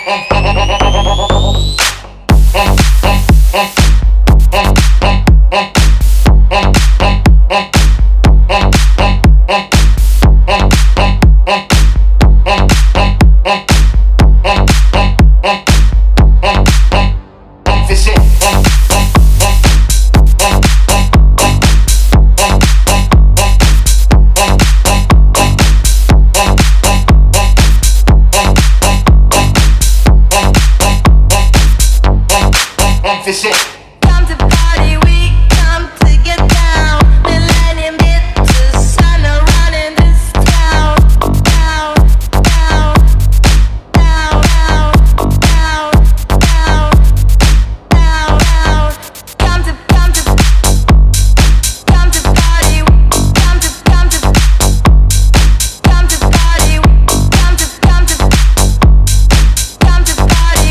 Come to party, we come to get down. Millennium hit the sun around in this town. Down, down, down, down, down, down, down, down. Come to party, come to party, come to party, come to party, come to party. Come to party.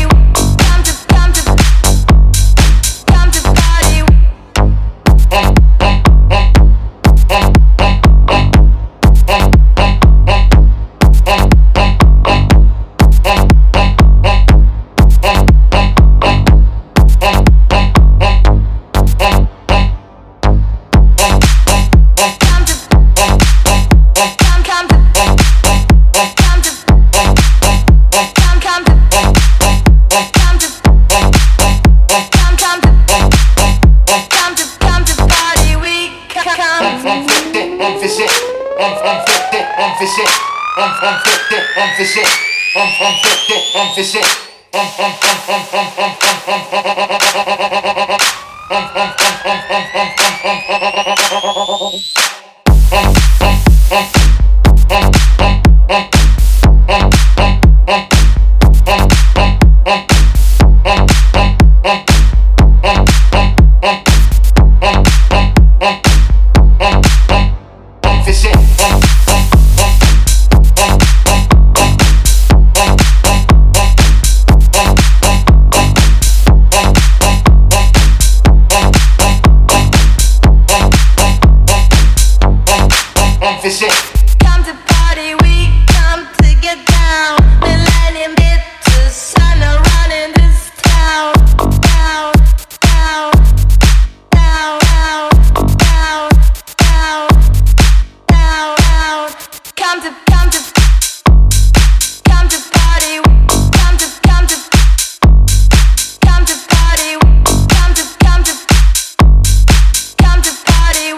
Come to party, we come to get down. Millennium hit the sun around in this town. Down, down, down, down, down, down, down, down. Come to party, come to party, come to party, come to party, come to party, come to party,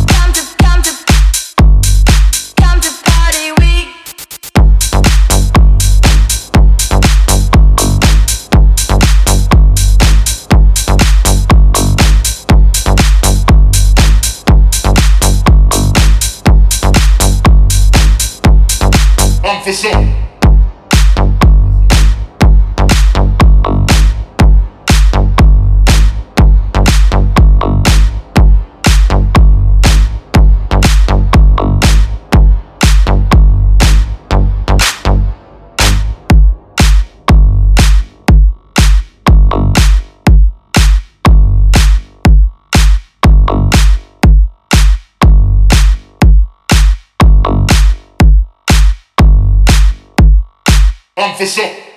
we Emphasis. Emphasis.